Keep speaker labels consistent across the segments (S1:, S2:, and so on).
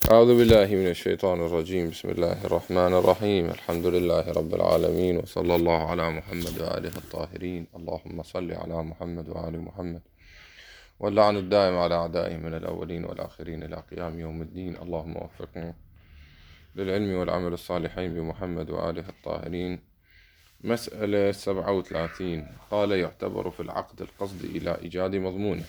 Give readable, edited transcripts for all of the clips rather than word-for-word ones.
S1: أعوذ بالله من الشيطان الرجيم. بسم الله الرحمن الرحيم. الحمد لله رب العالمين، وصلى الله على محمد وآله الطاهرين. اللهم صل على محمد وآل محمد، واللعن الدائم على أعدائهم من الأولين والآخرين إلى قيام يوم الدين. اللهم وفقنا للعلم والعمل الصالحين بمحمد وآله الطاهرين. مسألة 37. قال: يعتبر في العقد القصد إلى إيجاد مضمونه.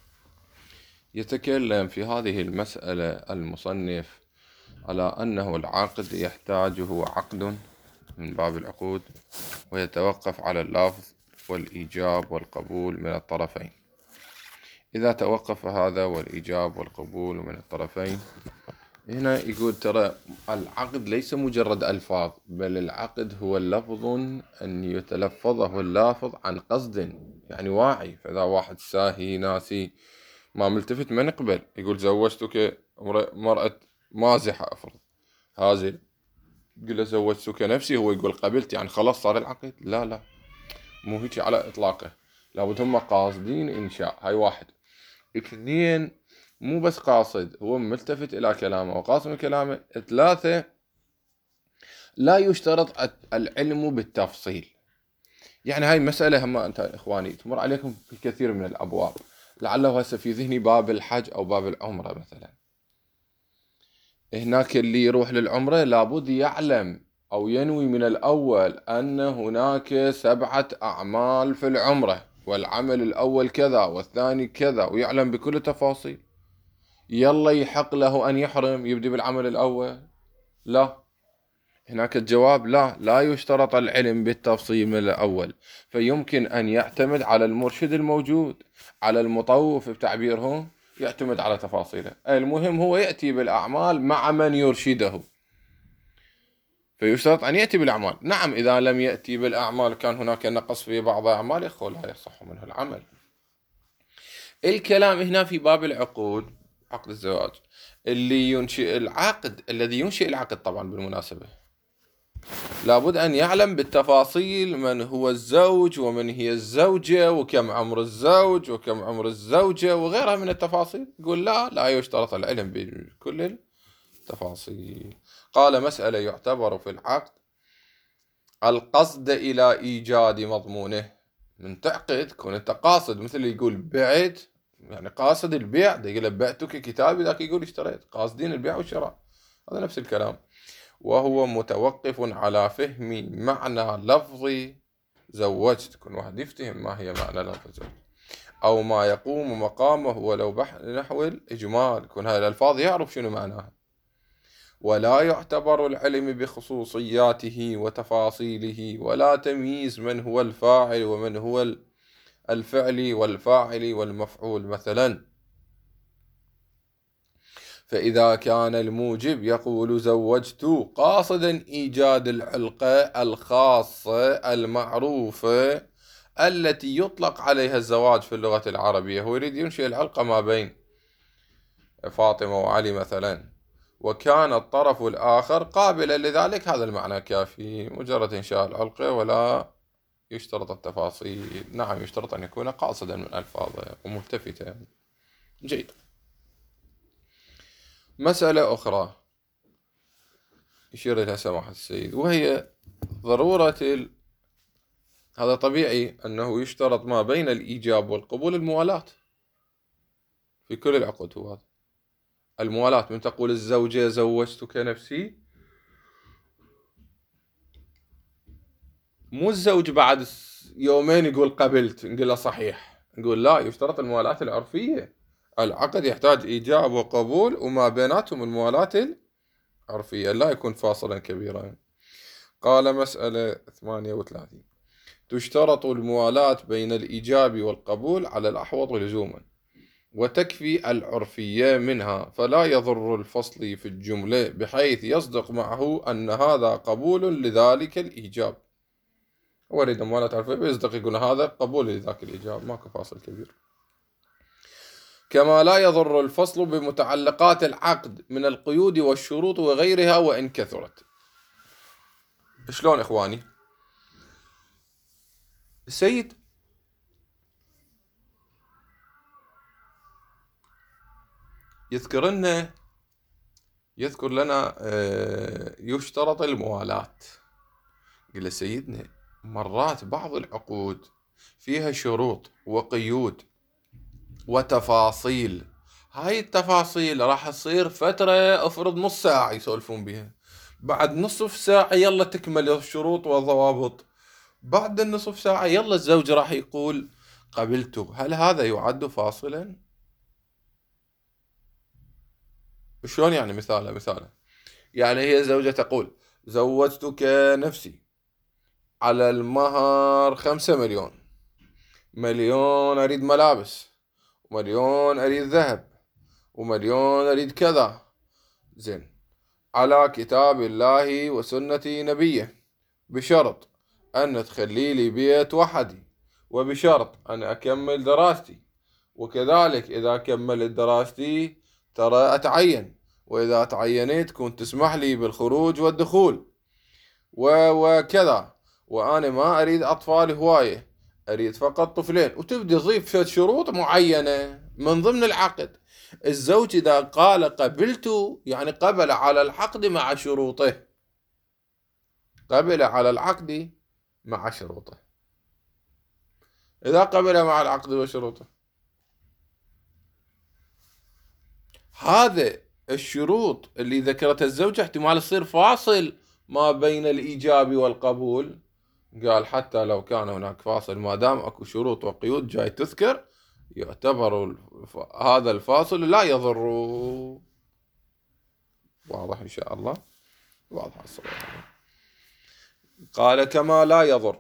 S1: يتكلم في هذه المسألة المصنف على أنه العقد يحتاجه عقد من باب العقود، ويتوقف على اللفظ والإيجاب والقبول من الطرفين. إذا توقف هذا والإيجاب والقبول من الطرفين، هنا يقول ترى العقد ليس مجرد ألفاظ، بل العقد هو لفظ أن يتلفظه اللافظ عن قصد، يعني واعي. فإذا واحد ساهي ناسي ما ملتفت ما نقبل. يقول زوجتك مرأة مازحة، أفرض هازل، يقول له زوجتك نفسي، هو يقول قبلت، يعني خلاص صار العقد. لا، مو هيك على إطلاقه. لابد هم قاصدين إنشاء، هاي واحد. اثنين، مو بس قاصد، هو ملتفت إلى كلامه وقاصد من كلامه. ثلاثة، لا يشترط العلم بالتفصيل. يعني هاي مسألة هم أنت إخواني تمر عليكم في كثير من الأبواب. لعله هسه في ذهني باب الحج أو باب العمرة مثلا. هناك اللي يروح للعمرة لابد يعلم أو ينوي من الأول أن هناك 7 أعمال في العمرة، والعمل الأول كذا والثاني كذا، ويعلم بكل التفاصيل. يلا يحق له أن يحرم يبدأ بالعمل الأول؟ لا. هناك الجواب لا يشترط العلم بالتفصيل من الأول، فيمكن أن يعتمد على المرشد الموجود، على المطوف بتعبيرهم، يعتمد على تفاصيله. المهم هو يأتي بالأعمال مع من يرشده، فيشترط أن يأتي بالأعمال. نعم، إذا لم يأتي بالأعمال كان هناك نقص في بعض الأعمال، يقول لا يصح منه العمل. الكلام هنا في باب العقود، عقد الزواج، اللي ينشئ العقد، الذي ينشئ العقد طبعا بالمناسبة لابد أن يعلم بالتفاصيل من هو الزوج ومن هي الزوجة وكم عمر الزوج وكم عمر الزوجة وغيرها من التفاصيل. يقول لا يشترط العلم بكل التفاصيل. قال: مسألة يعتبر في العقد القصد إلى إيجاد مضمونه. من تعقد كون أنت قاصد، مثل يقول بعت، يعني قاصد البيع، ده يقول بعتك كتابي، ذاك يقول اشتريت، قاصدين البيع والشراء، هذا نفس الكلام. وهو متوقف على فهم معنى لفظ زوجت. كل واحد يفتهم ما هي معنى لفظ زوجت، أو ما يقوم مقامه ولو نحو الإجمال، كون هاي الألفاظ يعرف شنو معناها. ولا يعتبر العلم بخصوصياته وتفاصيله، ولا تمييز من هو الفاعل ومن هو الفعل والفاعل والمفعول مثلا. فإذا كان الموجب يقول زوجت قاصدا إيجاد العلقة الخاصة المعروفة التي يطلق عليها الزواج في اللغة العربية، هو يريد ينشئ العلقة ما بين فاطمة وعلي مثلا، وكان الطرف الآخر قابلا لذلك، هذا المعنى كافي، مجرد إنشاء العلقة ولا يشترط التفاصيل. نعم، يشترط أن يكون قاصدا من ألفاظه وملتفتا. جيد. مسألة أخرى يشير إلى سماحة السيد، وهي ضرورة هذا طبيعي أنه يشترط ما بين الإيجاب والقبول الموالاة في كل العقود. هو هذا الموالاة. من تقول الزوجة زوجتك نفسي، مو الزوج بعد يومين يقول قبلت نقول له صحيح، نقول لا، يشترط الموالاة العرفية. العقد يحتاج إيجاب وقبول، وما بيناتهم الموالاة العرفية، لا يكون فاصلا كبيرا. قال: مسألة 38. تشترط الموالاة بين الإيجاب والقبول على الأحوط لزوما، وتكفي العرفية منها، فلا يضر الفصل في الجملة بحيث يصدق معه أن هذا قبول لذلك الإيجاب. هو يريد موالاة عرفية بيصدق يقول هذا قبول لذاك الإيجاب، ماكو فاصل كبير. كما لا يضر الفصل بمتعلقات العقد من القيود والشروط وغيرها وإن كثرت. شلون إخواني؟ السيد يذكر لنا يذكر لنا يشترط الموالاة. قال سيدنا مرات بعض العقود فيها شروط وقيود وتفاصيل، هاي التفاصيل راح تصير فترة افرض نص ساعة يسولفون بها، بعد نصف ساعة يلا تكمل الشروط والضوابط، بعد النصف ساعة يلا الزوج راح يقول قبلت. هل هذا يعد فاصلا؟ شلون يعني؟ مثاله يعني هي الزوجة تقول زوجتك نفسي على المهر 5 مليون، مليون أريد ملابس، ومليون أريد ذهب، ومليون أريد كذا. زين، على كتاب الله وسنة نبيه، بشرط أن تخلي لي بيت وحدي، وبشرط أن أكمل دراستي، وكذلك إذا كملت دراستي ترى أتعين، وإذا تعينت كنت تسمح لي بالخروج والدخول وكذا، وأنا ما أريد أطفال هواية، أريد فقط طفلين، وتبدي تضيف شروط معينة من ضمن العقد. الزوج إذا قال قبلت يعني قبل على العقد مع شروطه، قبل على العقد مع شروطه. إذا قبل مع العقد وشروطه، هذا الشروط اللي ذكرتها الزوجة احتمال يصير فاصل ما بين الإيجاب والقبول. قال حتى لو كان هناك فاصل، ما دام اكو شروط وقيود جاي تذكر، يعتبر هذا الفاصل لا يضر. واضح إن شاء الله؟ واضح الصورة. قال كما لا يضر،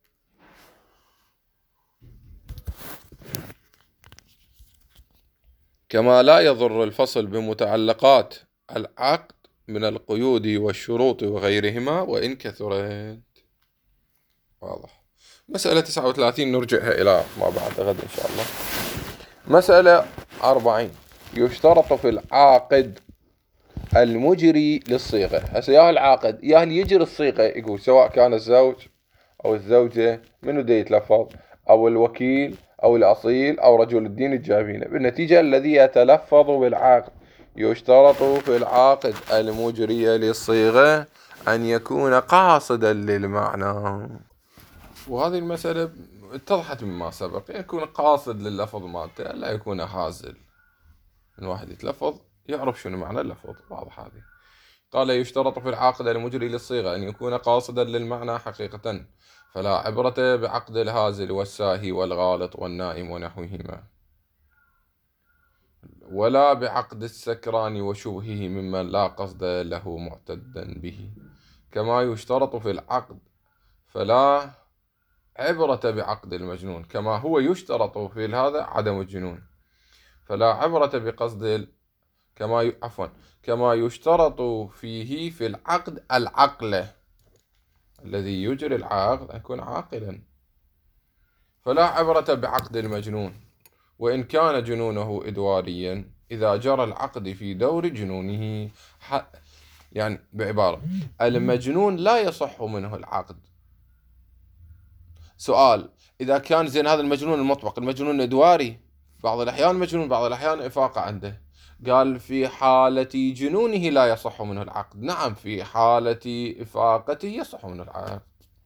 S1: كما لا يضر الفصل بمتعلقات العقد من القيود والشروط وغيرهما وإن كثرت. واضح. مسألة 39 نرجعها إلى ما بعد غد إن شاء الله. مسألة 40 يشترط في العاقد المجري للصيغة. هسه يا العاقد يا اللي يجري الصيغة، يقول سواء كان الزوج أو الزوجة منو دا يتلفظ، أو الوكيل أو الأصيل أو رجل الدين الجابينة، بالنتيجة الذي يتلفظ بالعقد. يشترط في العاقد المجري للصيغة أن يكون قاصدا للمعنى. وهذه المسألة اتضحت مما سبق، يكون قاصد لللفظ مالته، لا يكون هازل. من واحد يتلفظ يعرف شنو معنى اللفظ. واضح هذه. قال يشترط في العاقد المجري للصيغة أن يكون قاصدا للمعنى حقيقة، فلا عبرة بعقد الهازل والساهي والغالط والنائم ونحوهما، ولا بعقد السكران وشبهه ممن لا قصد له معتدا به. كما يشترط في العقد، فلا عبرة بعقد المجنون، كما هو يشترط في هذا عدم الجنون، فلا عبرة بقصد كما يشترط فيه في العقد العقل الذي يجري العقد أن يكون عاقلا، فلا عبرة بعقد المجنون وإن كان جنونه إدواريا إذا جرى العقد في دور جنونه. يعني بعبارة، المجنون لا يصح منه العقد. سؤال، إذا كان زين هذا المجنون المطبق، المجنون إدواري، بعض الأحيان مجنون بعض الأحيان إفاقة عنده، قال في حالة جنونه لا يصح منه العقد. نعم، في حالة إفاقته يصح منه العقد.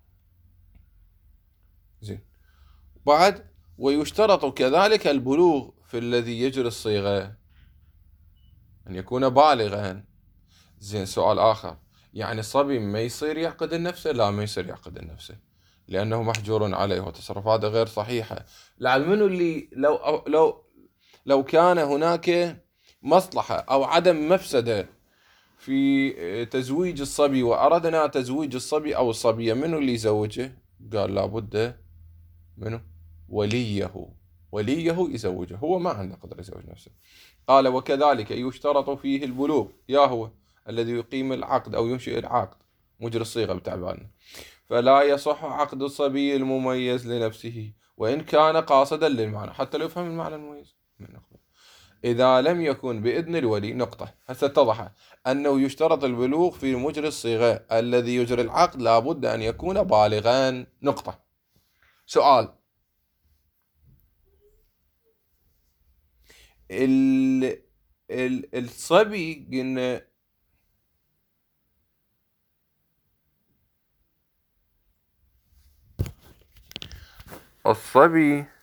S1: زين. بعد ويشترط كذلك البلوغ في الذي يجري الصيغة، أن يكون بالغا. زين، سؤال آخر، يعني الصبي ما يصير يعقد النفس؟ لا، ما يصير يعقد النفس لأنه محجور عليه وتصرفاته غير صحيحة. لعل منو اللي لو كان هناك مصلحة أو عدم مفسدة في تزويج الصبي وأردنا تزويج الصبي أو الصبية، منو اللي يزوجه؟ قال لابد منو؟ وليه يزوجه، هو ما عنده قدرة يزوج نفسه. قال وكذلك يشترط فيه البلوغ، يا هو الذي يقيم العقد أو ينشئ العقد، مجري الصيغة بتعبان، فلا يصح عقد الصبي المميز لنفسه وإن كان قاصدا للمعنى، حتى لو يفهم المعنى المميز إذا لم يكن بإذن الولي. نقطة. هسه اتضح أنه يشترط البلوغ في مجري الصيغة، الذي يجري العقد لابد أن يكون بالغا. نقطة. سؤال، الصبي قلنا الصبي